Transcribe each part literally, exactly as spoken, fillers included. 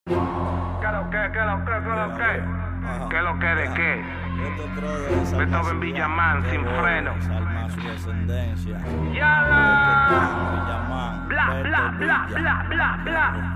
¿Qué lo que, qué lo que, qué lo que? ¿Qué lo que de qué? Beethoven Villamán sin freno. ¡Yala! Bla, bla, bla, bla, bla, bla.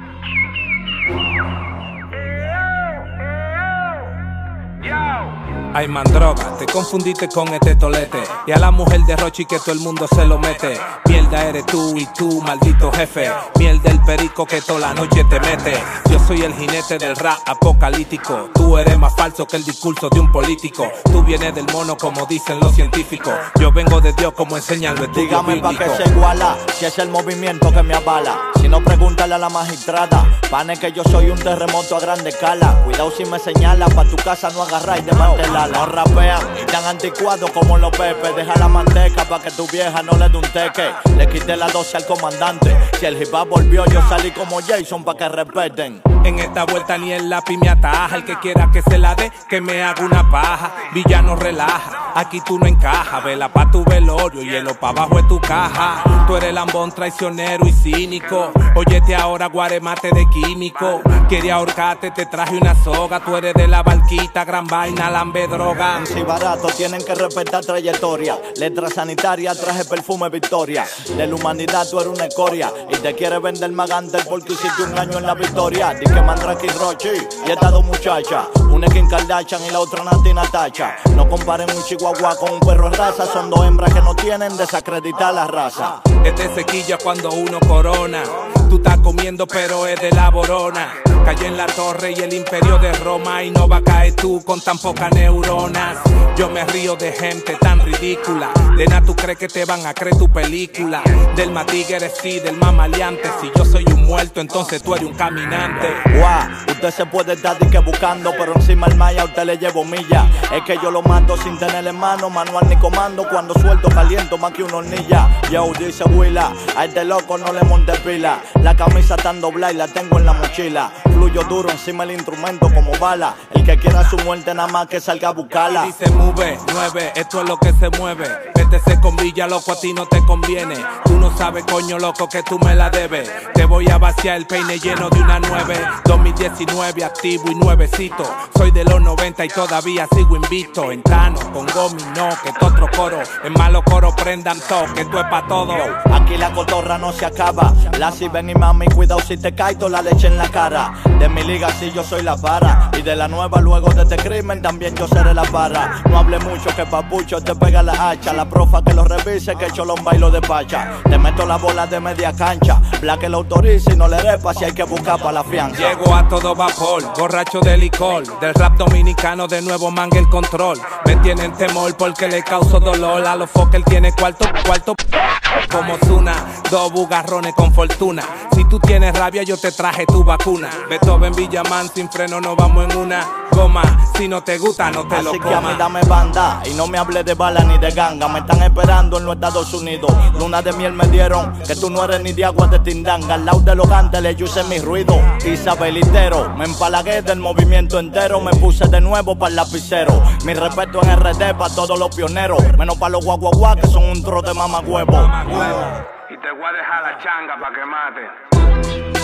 Ay, man, droga, te confundiste con este tolete. Y a la mujer de Rochi que todo el mundo se lo mete. Mierda eres tú y tú, maldito jefe. Mierda el perico que toda la noche te mete. Yo soy el jinete del rap apocalíptico. Tú eres más falso que el discurso de un político. Tú vienes del mono como dicen los científicos. Yo vengo de Dios como enseñan los estudios Dígame bíblicos. pa' que se iguala, si es el movimiento que me avala. Si no, pregúntale a la magistrada. Pane que yo soy un terremoto a grande escala. Cuidado si me señala, pa' tu casa no agarrar y desmantelar. No rapean y tan anticuados como los pepes. Deja la manteca pa' que tu vieja no le dé un teque. Le quité la doce al comandante. Si el hip hop volvió, yo salí como Jason pa' que respeten. En esta vuelta ni el lápiz me ataja. El que quiera que se la dé, que me haga una paja. Villano relaja, aquí tú no encajas. Vela pa' tu velorio y el pa' abajo es tu caja. Tú eres lambón traicionero y cínico. Óyete ahora guaremate de químico. Quería ahorcarte, te traje una soga. Tú eres de la barquita, gran vaina, lambe droga. Si barato, tienen que respetar trayectoria. Letra sanitaria, traje perfume victoria. De la humanidad tú eres una escoria. Y te quieres vender magante porque hiciste un año en la victoria. Di que Mandrake y Rochi y estas dos muchachas. Una es Kim Kardashian y la otra Nati Natacha. No comparen un chihuahua con un perro de raza. Son dos hembras que no tienen desacreditar la raza. Este sequilla cuando uno corona. Tú estás comiendo pero es de la borona. Cayó en la torre y el imperio de Roma. Y no va a caer tú con tan pocas neuronas. Yo me río de gente tan ridícula. De nada tú crees que te van a creer tu película. Del más tigre sí, del más maleante. Si yo soy un muerto entonces tú eres un caminante. Guau, usted se puede estar que buscando, pero encima el maya a usted le llevo milla. Es que yo lo mando sin tener en mano, manual ni comando. Cuando suelto caliento más que una hornilla. Yo, dice Willa, a este loco no le monte pila. La camisa tan doblada y la tengo en la mochila. Fluyo duro encima el instrumento como bala. El que quiera su muerte nada más que salga a buscarla. Dice move, nueve, esto es lo que se mueve. Vétese con Villa, loco, a ti no te conviene. Tú no sabes, coño, loco, que tú me la debes. Te voy a vaciar el peine lleno de una nueve. dos mil diecinueve, activo y nuevecito. Soy de los noventa y todavía sigo invicto. En Tano, con Gomi, no, que es otro coro. En malo coro prendan todo, que esto es pa' todo. Aquí la cotorra no se acaba. La si ven y mami, cuidado si te cae toda la leche en la cara. De mi liga sí yo soy la para. Y de la nueva luego de este crimen también yo seré la para. No hable mucho que papucho te pega la hacha. La profa que lo revise que cholón bailo de pacha. Te meto la bola de media cancha. Bla que lo autorice y no le repa si hay que buscar pa' la fianza. Llego a todo vapor, borracho de licor. Del rap dominicano de nuevo manga el control. Me tienen temor porque le causo dolor. A los foques él tiene cuarto, cuarto como Zuna, dos bugarrones con fortuna. Si tú tienes rabia yo te traje tu vacuna. Beethoven Villamán sin freno no vamos en una goma. Si no te gusta no te Así lo que a mí comas. dame banda y no me hable de bala ni de ganga. Me están esperando en los Estados Unidos. Luna de miel me dieron que tú no eres ni de agua de tindanga. Al lado de los gantes yo hice mi ruido. Isabelitero, me empalagué del movimiento entero. Me puse de nuevo para el lapicero. Mi respeto en R D para todos los pioneros. Menos para los guaguaguá que son un trote mamagüevo. Y te voy a dejar la changa pa' que mate.